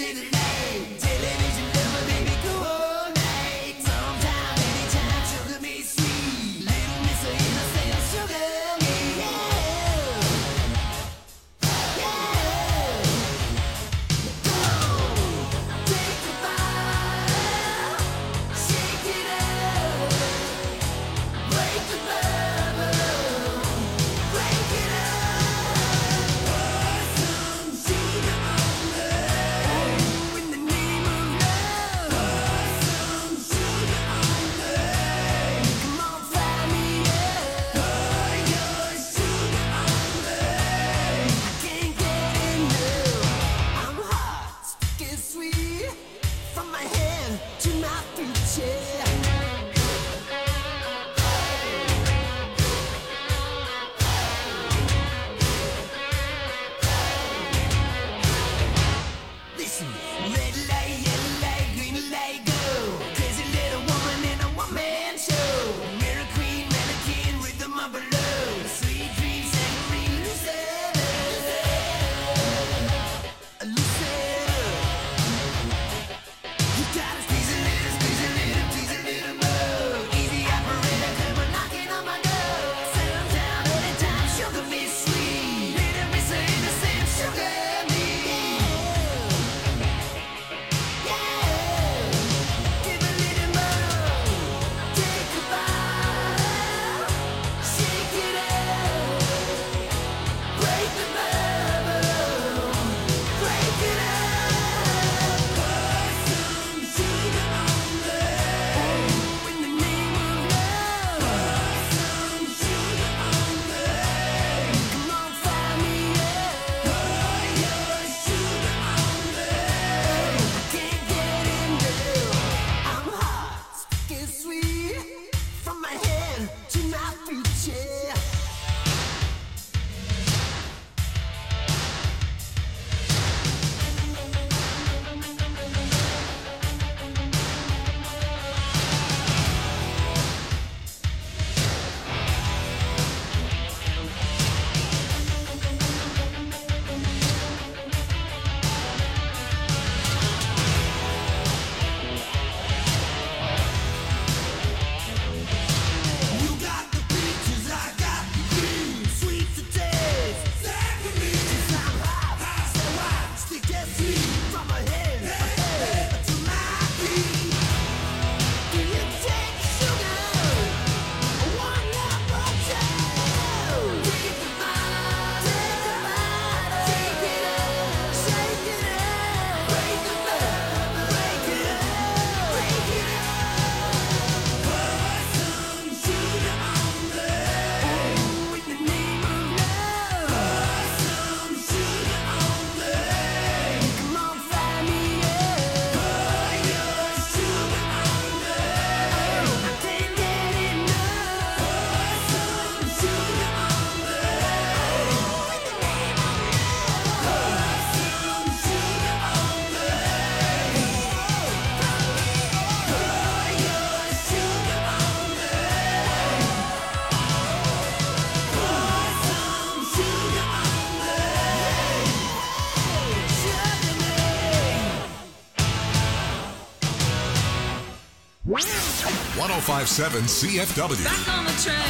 1057 CFW. Back on the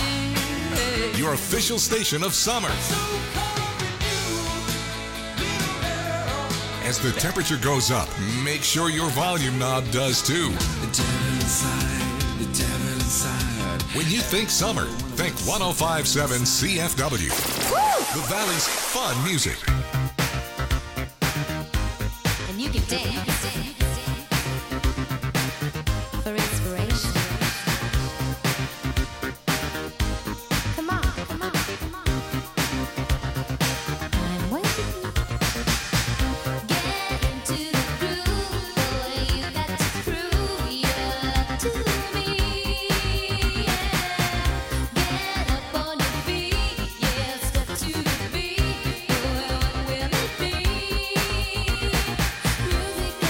train. Your official station of summer. As the temperature goes up, make sure your volume knob does too. The devil inside, the devil inside. When you think summer, think 1057 CFW. Woo! The Valley's fun music. And you can dance for inspiration. Come on, come on, come on. I'm waiting. Get into the groove, boy. You got to prove you're to me. Get up on your feet, yeah. Step to the beat, boy. What will it be? Music.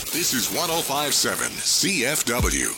This is 1057 CFW.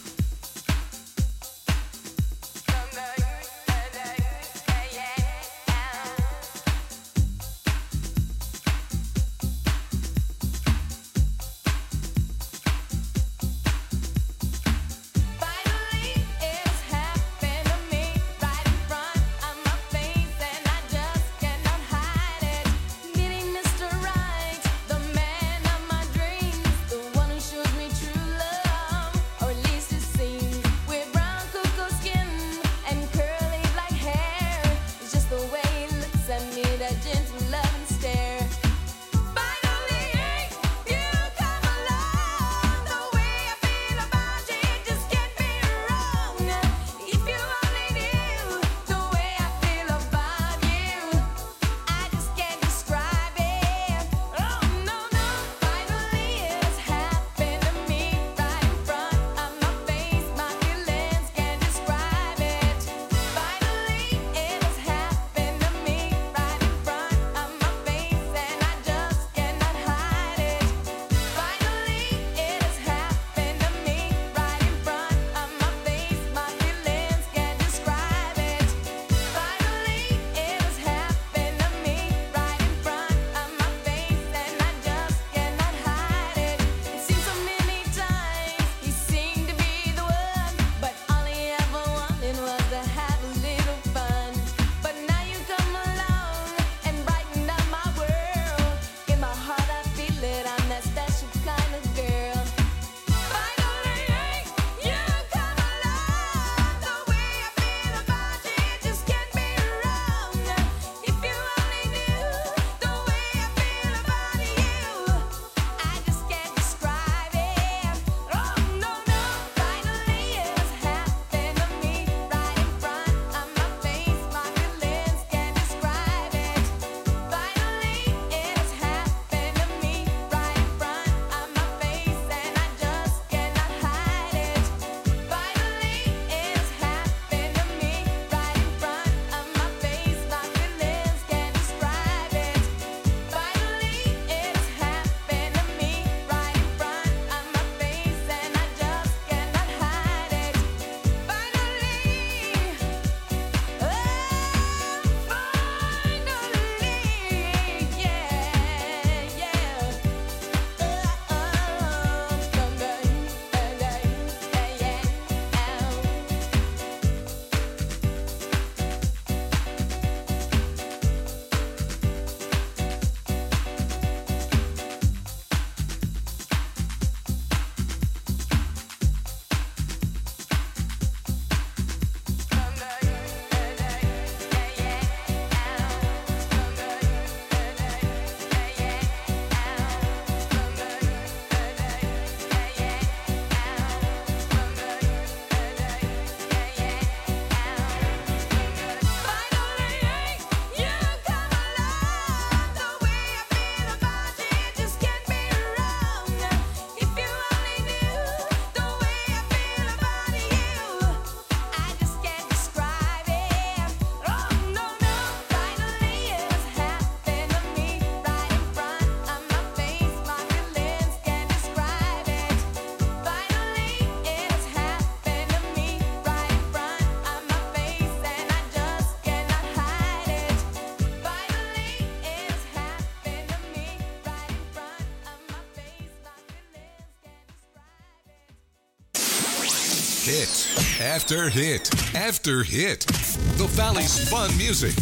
Hit after hit after hit. The Valley's fun music.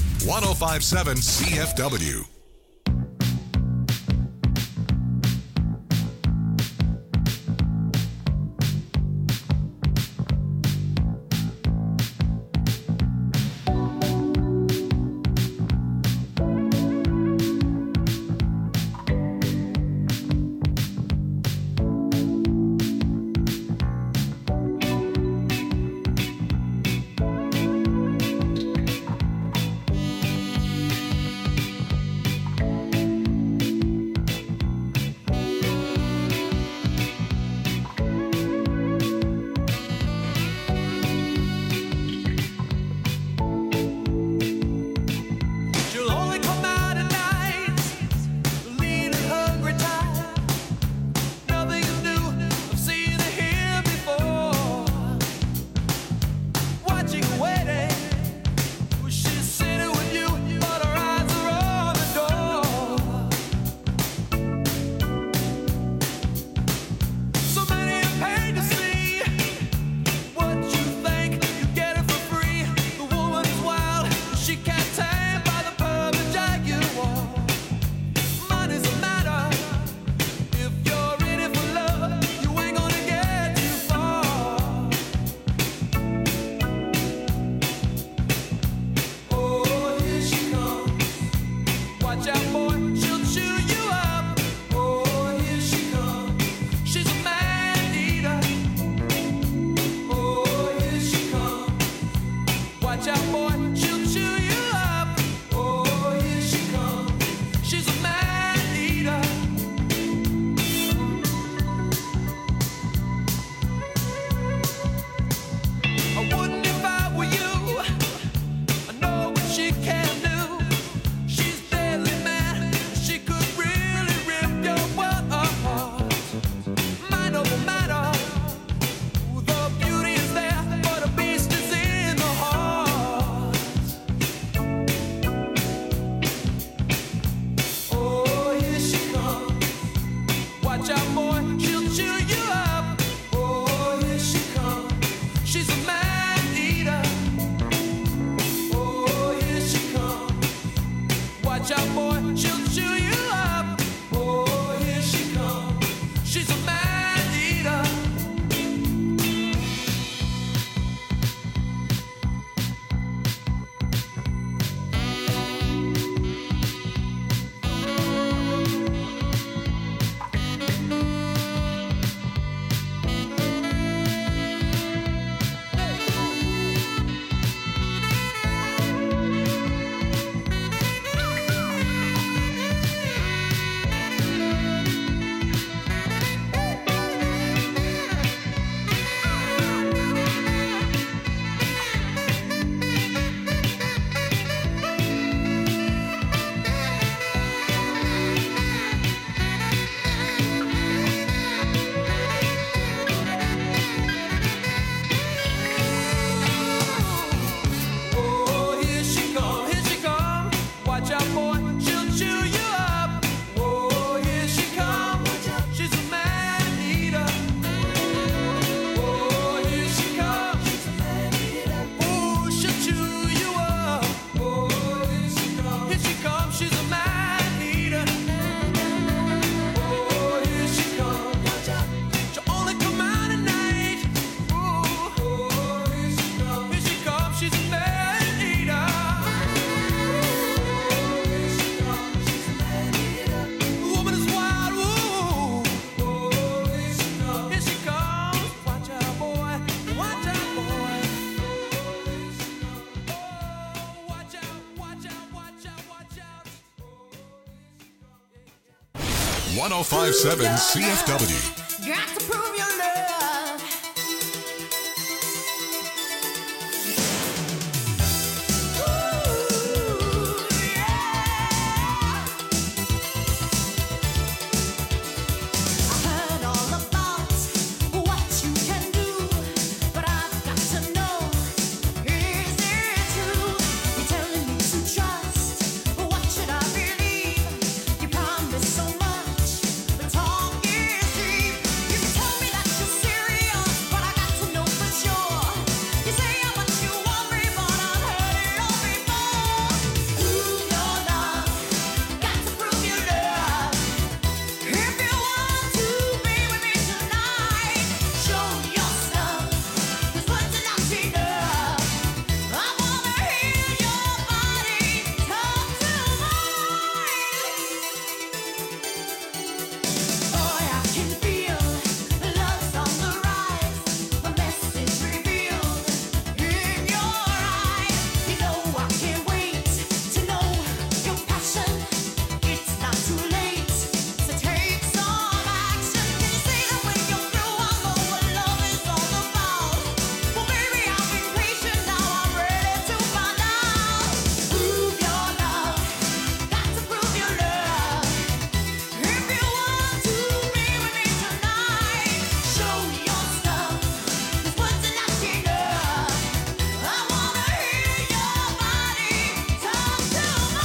1057 CFW. 1057 CFW. Got to prove your love. Ooh, yeah. I heard all about what you can do, but I've got to know, is it true? You're telling me to trust, but what should I believe? You promise so much, but talk is cheap. You can tell me that you're serious, but I got to know for sure. You say how much you want me, but I've heard it all before. Prove your love, got to prove your love. If you want to be with me tonight, show your stuff, 'cause words are not enough. I wanna hear your body talk to mine. Boy, I can feel love's on the rise. The message revealed in your eyes. You know I can't wait to know your passion. It's not too late, so take some action. Can you say that when you're through, I know what love is all about? Well, baby, I've been patient, now I'm ready to find out. Prove your love, got to prove your love. If you want to be with me tonight, show your stuff, 'cause words are not enough. I wanna hear your body talk to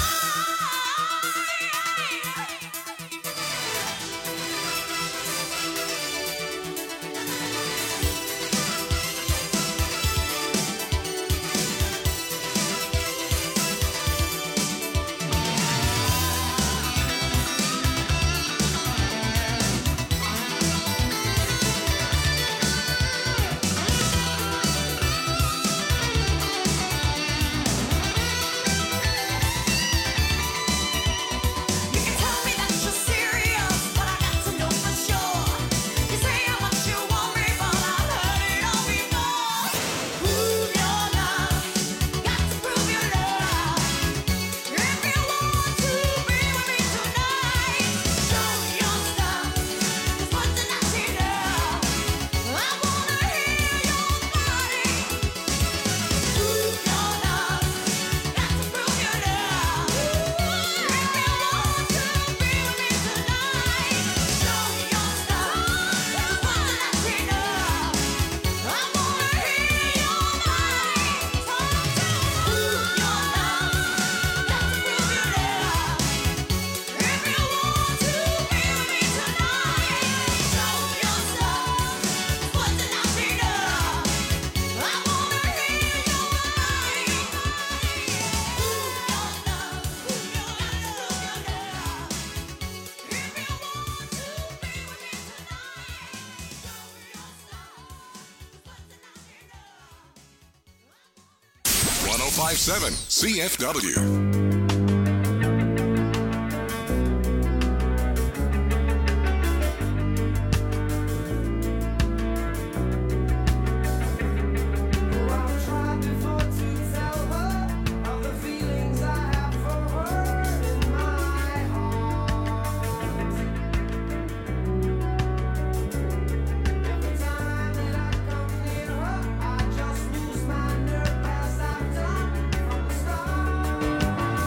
You can tell me that you're serious, but I got to know for sure. You say how much you want me, but I've heard it all before. Prove your love, got to prove your love. If you want to be with me tonight, show your stuff, 'cause words are not enough. I wanna hear your body. Prove your love, got to prove your love. If you want to be with me tonight, show your stuff, 'cause words are not enough. I wanna hear your body talk to me. Prove your love, got to prove your love. If you want to be with me tonight, show your stuff, 'cause words are not enough. I wanna hear your body. Prove your love, prove your love. If you want to be with me tonight, show your stuff, 'cause words are not enough. 1057 CFW. I've tried before to tell her of the feelings I have for her in my heart. Every time that I come near her, I just lose my nerve as I've done from the start.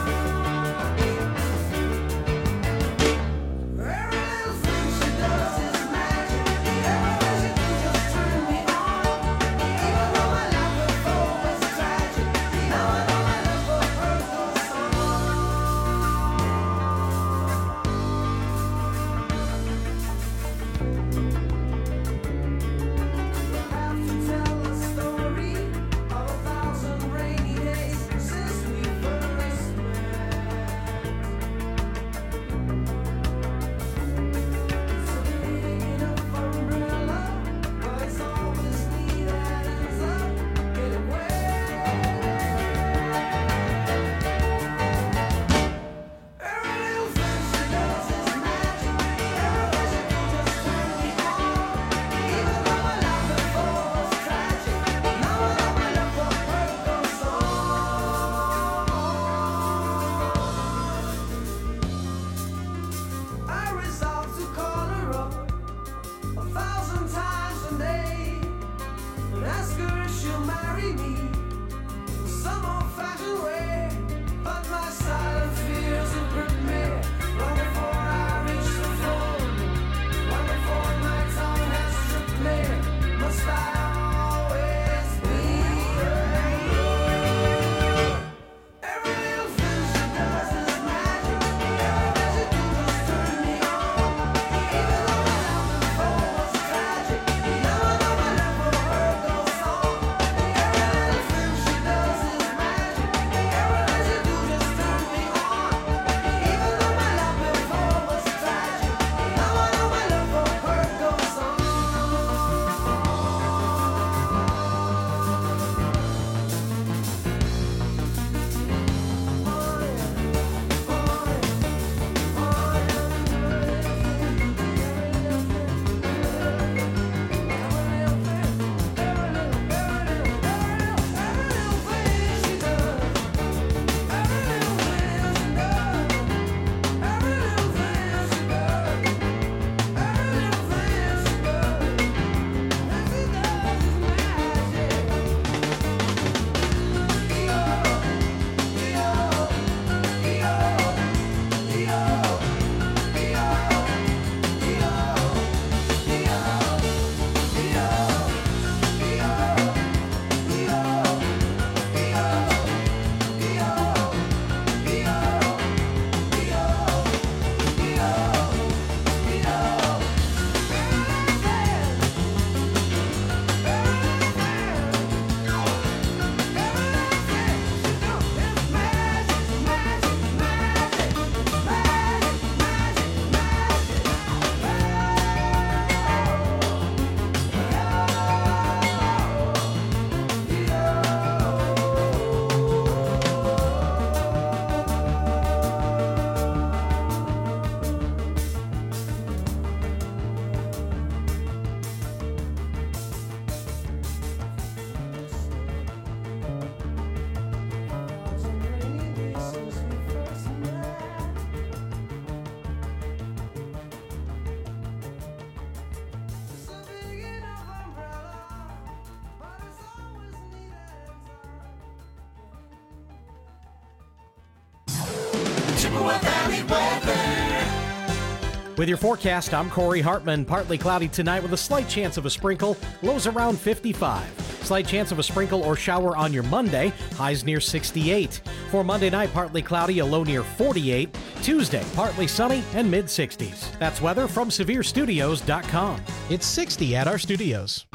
With your forecast, I'm Corey Hartman. Partly cloudy tonight with a slight chance of a sprinkle. Lows around 55. Slight chance of a sprinkle or shower on your Monday. Highs near 68. For Monday night, partly cloudy, a low near 48. Tuesday, partly sunny and mid-60s. That's weather from SevereStudios.com. It's 60 at our studios.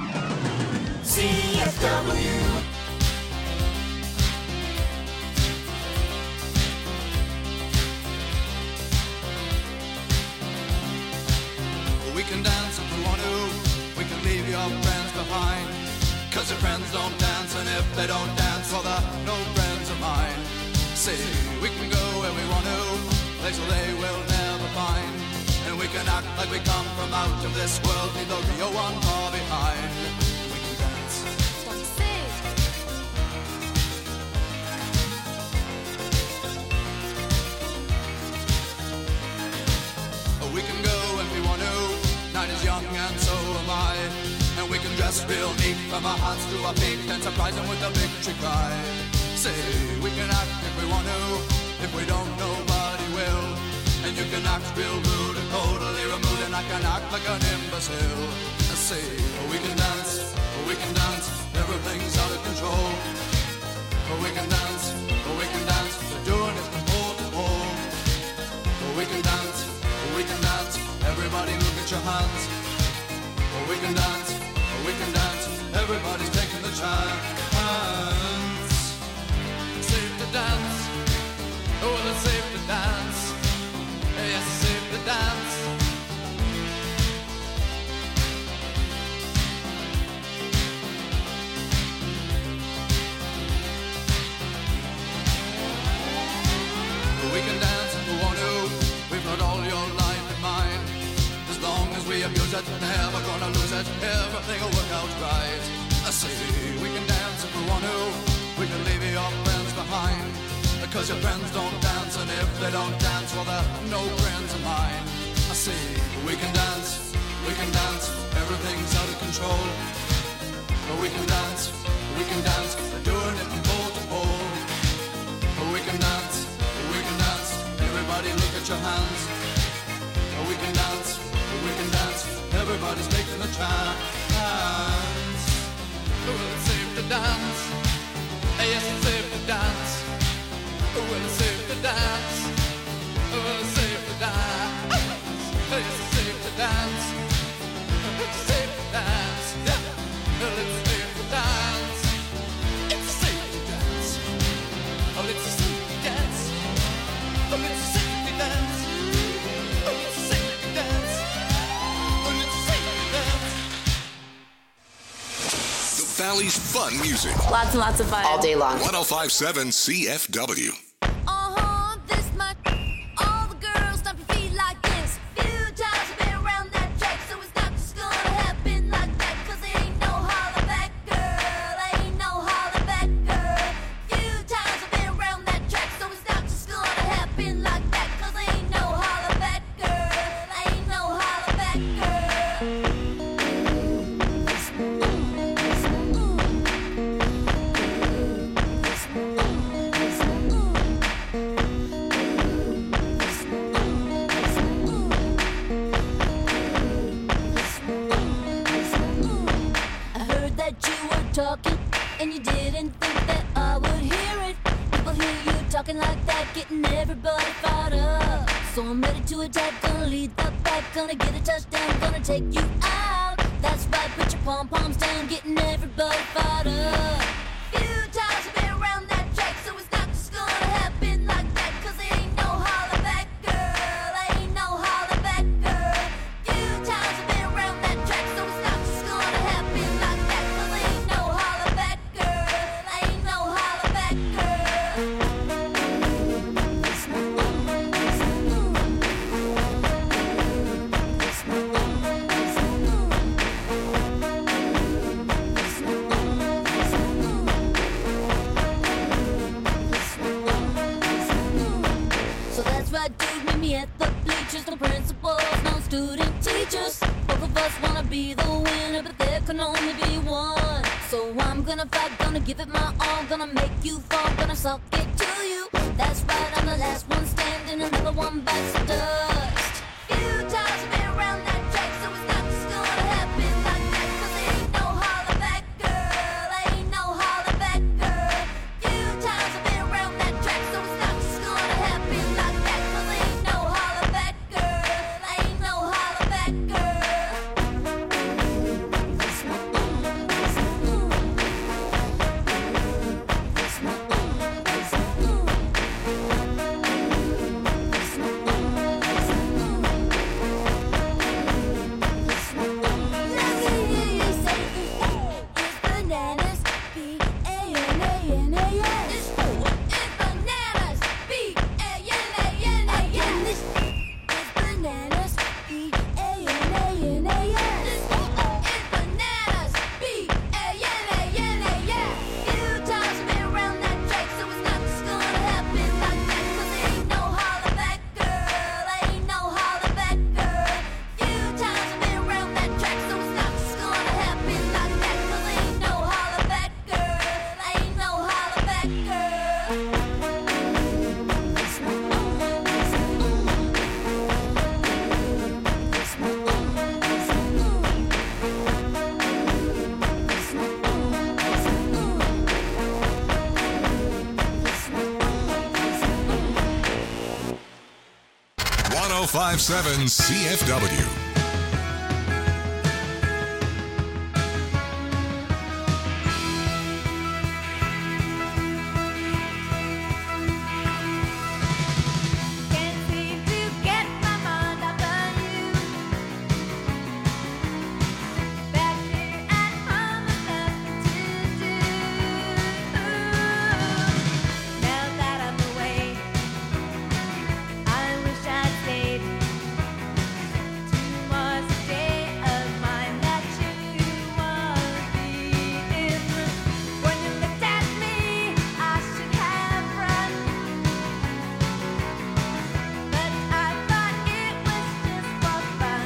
CFW. We can dance if we want to. We can leave your friends behind. Cause your friends don't dance, and if they don't dance, well, they're no friends of mine. See, we can go where we want to, places they will never find. And we can act like we come from out of this world, leave the real one far behind. We can dance. We can go if we want to. Night is young and so am I. And we can dress real neat from our hearts to our feet and surprise them with a victory cry. Say, we can act if we want to. If we don't, nobody will. And you can act real rude and totally removed, and I can act like an imbecile. Say, we can dance, everything's out of control. We can dance, we're doing it from pole to pole. We can dance, everybody look at your hands. We can dance, everybody's taking the chance. Safe to dance, oh, it's safe to dance. Yes, it's safe to dance. We can dance if we want to. We've got all your life in mind. As long as we abuse it, never gonna lose it. Everything will work out right. I say we can dance if we want to. We can leave your friends behind. Because your friends don't dance, and if they don't dance, well, they're no friends of mine. I say we can dance, everything's out of control. But we can dance, they're doing it from pole to pole. But we can dance, everybody look at your hands. But we can dance, everybody's taking the chance. Well, it's safe to dance, yes, it's safe to dance. Well, it's safe to dance, well, it's safe to dance. Yes, it's safe to dance, it's safe to dance. Well, it's safe to dance, it's safe to dance. Oh, it's safe to dance. Oh, it's safe to dance. Oh, it's safe to dance. Oh, it's safe to dance. The Valley's fun music. Lots and lots of fun. all day long. 1057 CFW. This much. All the girls stomp your feet like this. Few times I've been around that track, so it's not just gonna happen like that. 'Cause there ain't no holler back, girl. Ain't no holler back, girl. Few times I've been around that track, so it's not just gonna happen like that. 'Cause there ain't no holler back, girl. Ain't no holler back, girl. I heard that you were talking, and you didn't think that I would hear it. People hear you talking like that, getting everybody fired up. So I'm ready to attack, gonna lead the pack, gonna get a touchdown, gonna take you out. That's right, put your pom-poms down, getting everybody fired up. Few times I've been around that track, so it's not just gonna happen like that. 'Cause there ain't no holler back, girl. Ain't no holler back, girl. Few times I've been around that track, so it's not just gonna happen like that. 'Cause there ain't no holler back, girl. Ain't no holler back, girl. So that's right, dude, meet me at the bleachers. No principals, no student teachers. Both of us wanna be the winner, but there can only be one. So I'm gonna fight, gonna give it my all, gonna make you fall, gonna suck it to you. That's right, I'm the last one standing, another one bites the dust. Few times 1057 CFW. Can't seem to get my mind off of you. Back here at home, I've nothing to do. Now that I'm away, I wish I'd stayed. Tomorrow's a day of mine that you wanna be in. When you looked at me, I should have run. But I thought it was just for fun.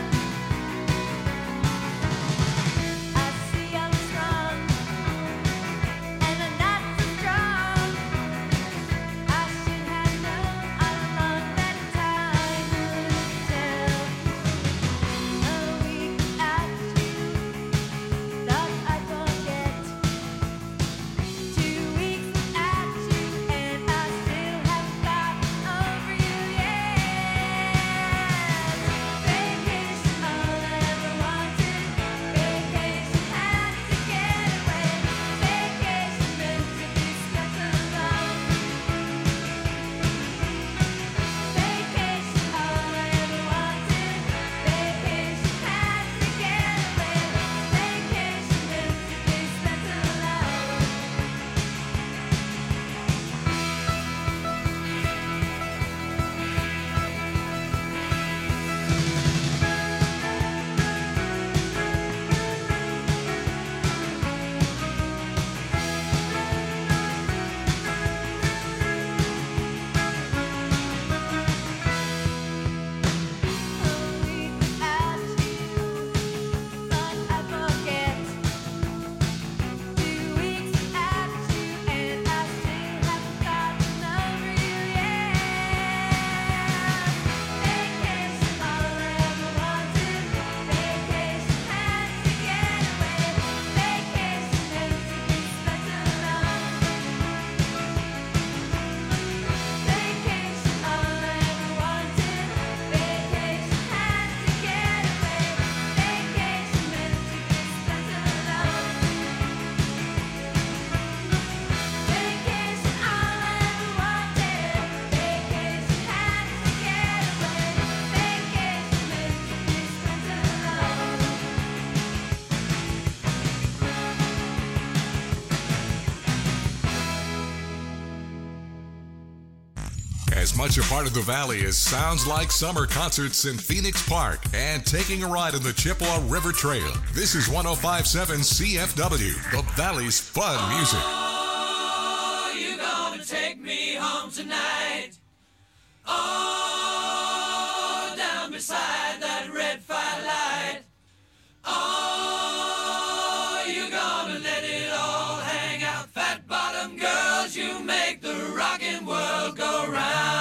I see I'm strong, and I'm not so strong. I should have known all along that time would tell. A week at you, thought I'd forget. 2 weeks at you, and I still haven't gotten over you yet. Vacation, all I ever wanted. Vacation, had to get away. Vacation, meant to be spent alone. Vacation, all I ever wanted. Vacation, had to get away. Vacation, meant to be spent alone. A week at you, thought I'd forget. 2 weeks at you, and I still haven't gotten over you yet. Vacation, all I ever wanted. Vacation, had to get away. Vacation, meant to be spent alone. Vacation, all I ever wanted. Vacation, had to get away. Vacation, meant to be spent alone. Vacation, all I ever wanted. Vacation, had to get away. Vacation, meant to be spent alone. As much a part of the Valley as sounds like summer concerts in Phoenix Park and taking a ride on the Chippewa River Trail. This is 1057 CFW, the Valley's fun music. Oh, you gonna take me home tonight? Oh, down beside that red firelight. Oh, you gonna let it all hang out? Fat bottom girls, you make the rockin' world go round.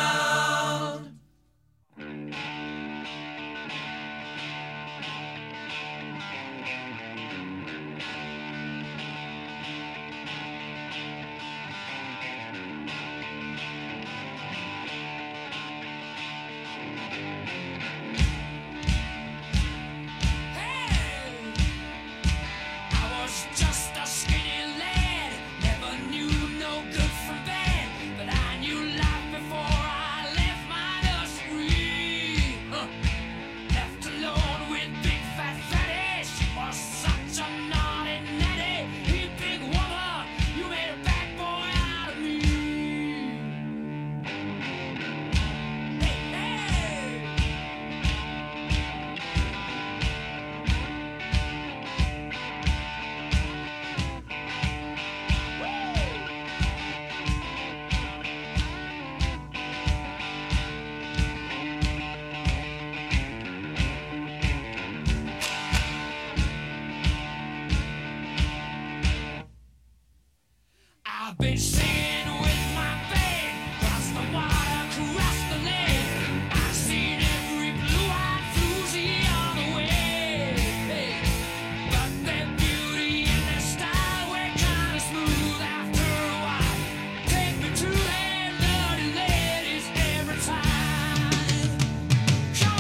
I've been singing with my band, cross the water, cross the lake. I've seen every blue-eyed floozy on the way. But their beauty and their style were kind of smooth after a while. Take me to their dirty ladies every time. Come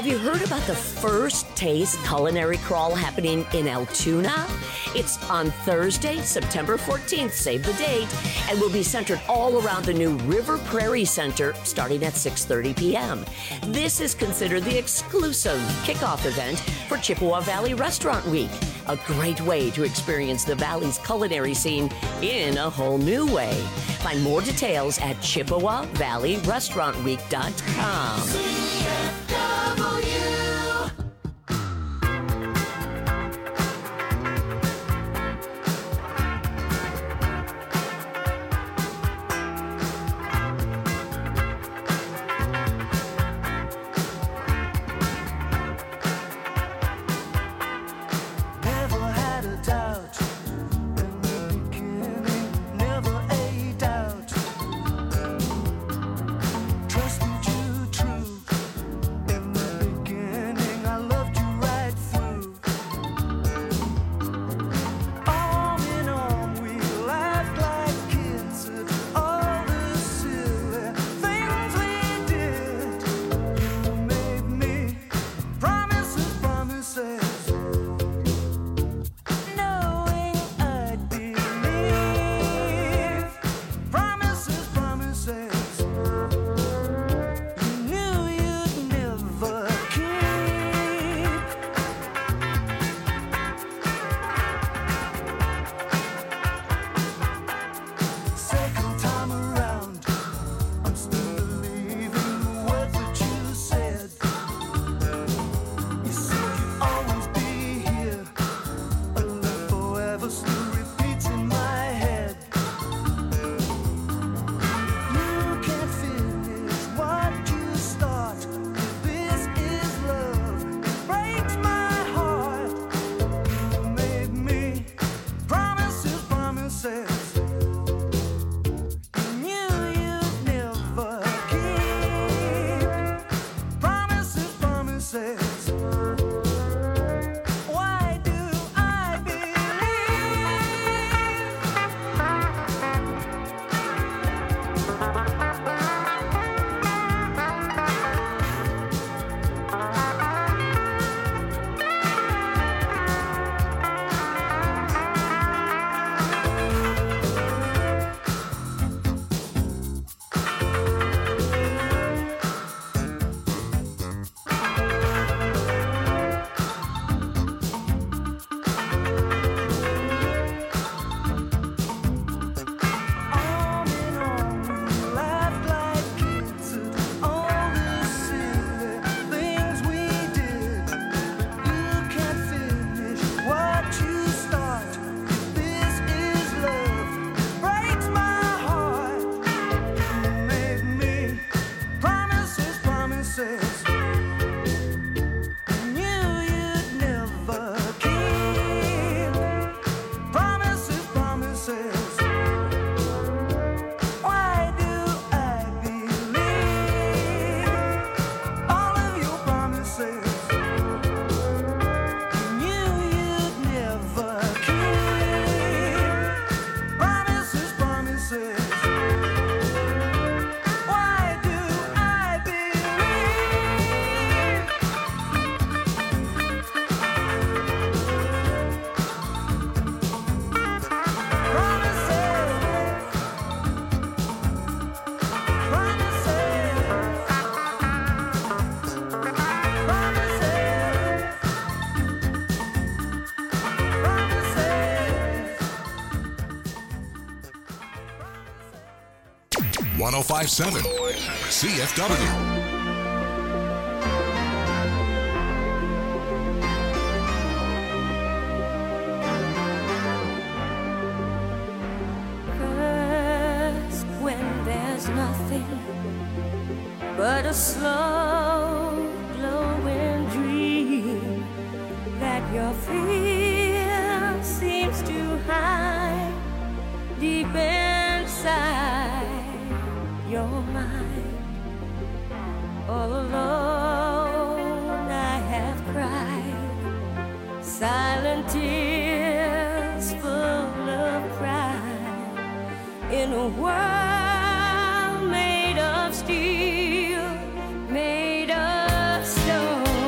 Have you heard about the First Taste Culinary Crawl happening in Altoona? It's on Thursday, September 14th, save the date, and will be centered all around the new River Prairie Center starting at 6:30 p.m. This is considered the exclusive kickoff event for Chippewa Valley Restaurant Week, a great way to experience the Valley's culinary scene in a whole new way. Find more details at ChippewaValleyRestaurantWeek.com. Never had a doubt in the beginning, never a doubt. Trusted you true in the beginning, I loved you right through. Arm in arm, we laughed like kids at all the silly things we did. You made me promises, promises. Knowing I'd believe promises, promises. You knew you'd never keep. Second time around, I'm still believing the words that you said. You said you'd always be here. A love forever still repeats in my head. You can't finish what you start. This is love. It breaks my heart. You made me promises, promises. You knew you'd never keep. Promises, promises. Why do I Arm in arm, we laughed like kids at all the silly things we did. You can't finish what you start. This is love. It breaks my heart. You made me promises, promises. You knew you'd never keep. Promises, promises. Why do I believe all of your promises? You knew you'd never keep. Promises, promises. Why do I believe? Promises. 1057 CFW. First, when there's nothing but a slow glowing dream that your fear seems to hide deep inside your mind. All alone I have cried silent tears full of pride in a world made of steel, made of stone.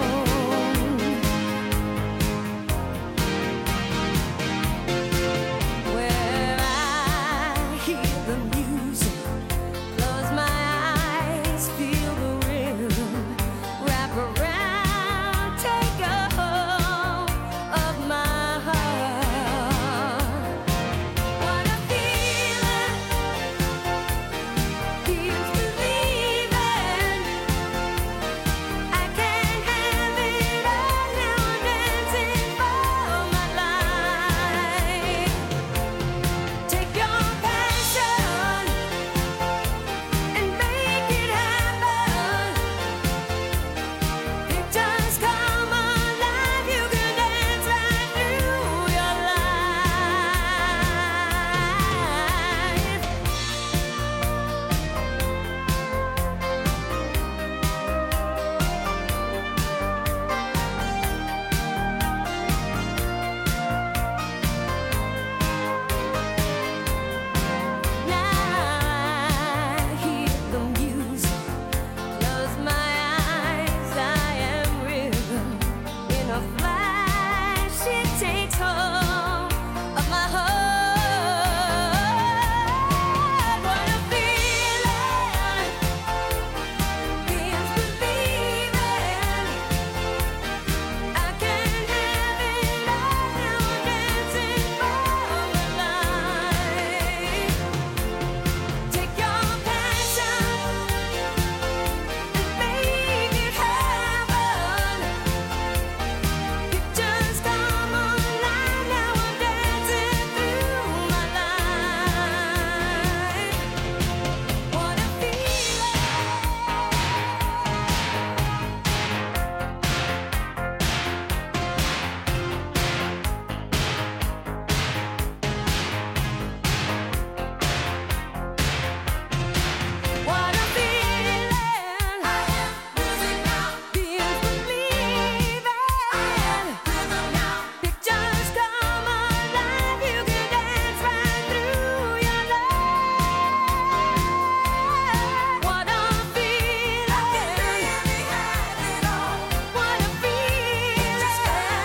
a flash, it takes hold of my heart. What a feeling, feels believing. I can't have it all now, I'm dancing for my life. Take your passion and make it happen. Pictures come alive, now I'm dancing through my life. What a feeling. What a feeling. I am moving now. Feels believing. I am moving now. Pictures come alive. You can dance right through your life. What a feeling. I can really have it all. What a feeling. I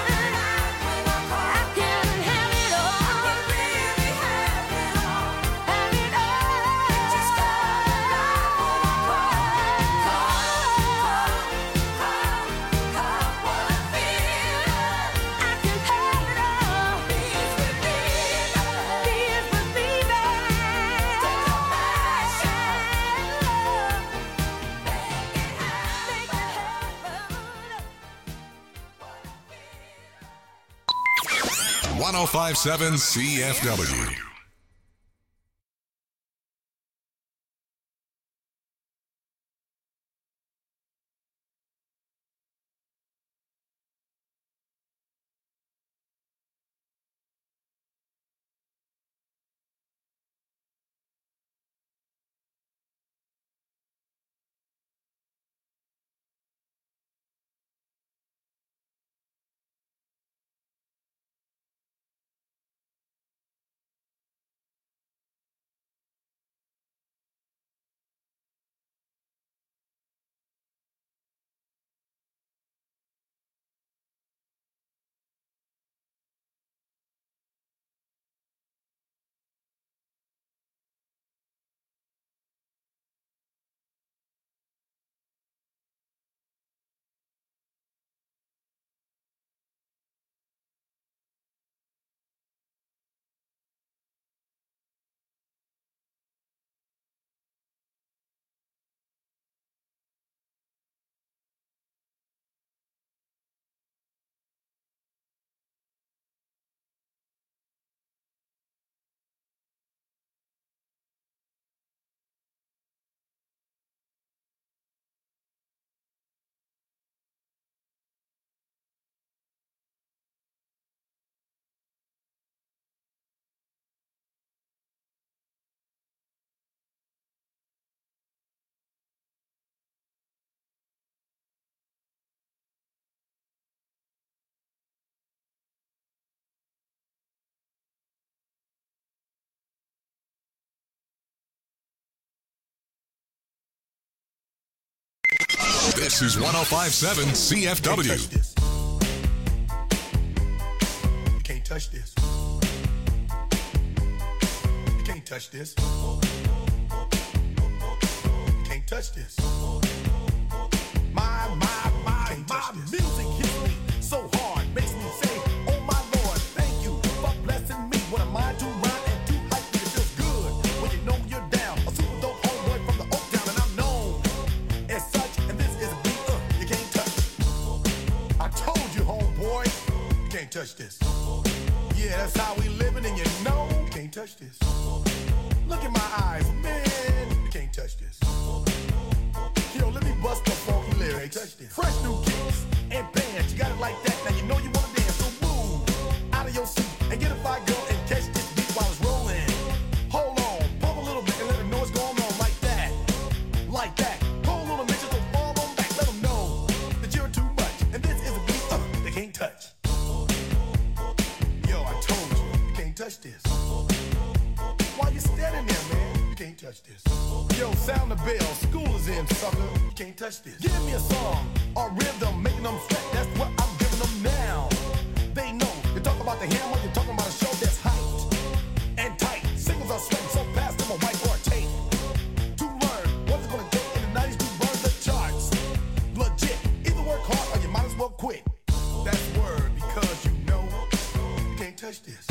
can have it all. I can really have it all. Have it all. Just what a feeling. I can have it all. Feels believing. Take a passion. Make it happen. 1057 CFW. This is 1057 CFW. You can't touch this. You can't touch this. You can't touch this. My music hits me so hard, makes me say, oh my Lord, thank you for blessing me. What am I to rhyme and too hype? It feels good when you know you're down. A super dope homeboy from the Oak Town, and I'm known as such. And this is a beat you can't touch. I told you, homeboy, you can't touch this. Yeah, that's how we living, and you know you can't touch this. Look in my eyes, man, you can't touch this. Yo, let me bust the funky lyrics. Fresh new kicks and bands, you got it like that. Now you know you wanna dance, so move out of your seat and get a fire girl and catch this beat while it's rolling. Hold on, pump a little bit and let them know what's going on like that. Like that. Hold on a minute, so fall on back. Let them know that you're too much. And this is a beat they can't touch. Yo, I told you, you can't touch this. Why you standing there, man? You can't touch this. Yo, sound the bell, school is in, sucker. You can't touch this. Give me a song or rhythm, making them sweat. That's what I'm giving them now. touch this.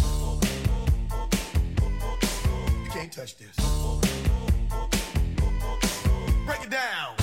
You can't touch this. Break it down.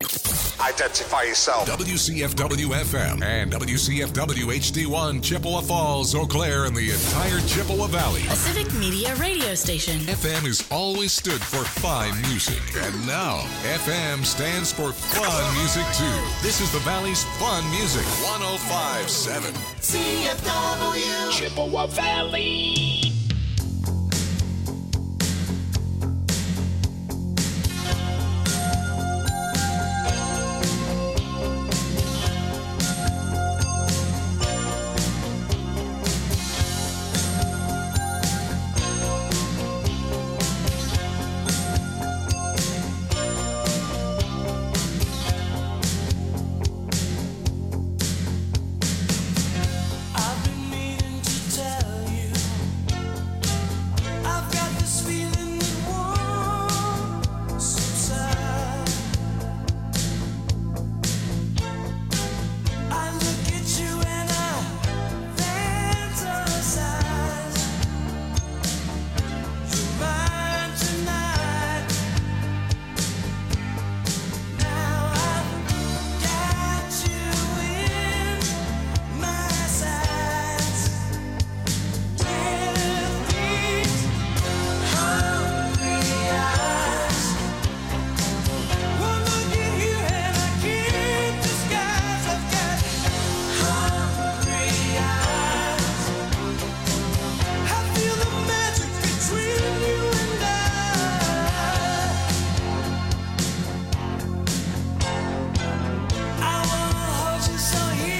Identify yourself. WCFW FM and WCFW HD1 Chippewa Falls, Eau Claire, and the entire Chippewa Valley. A civic media radio station. FM has always stood for fine music, and now FM stands for fun music too. This is the Valley's fun music. 105.7 CFW Chippewa Valley. I've been meaning to tell you, I've got this feeling that won't subside. I look at you and I fantasize. You're mine tonight. Now I've got you in my sights. With these hungry eyes, one look at you and I can't disguise. I've got hungry eyes. I feel the magic between you and I wanna hold you so here.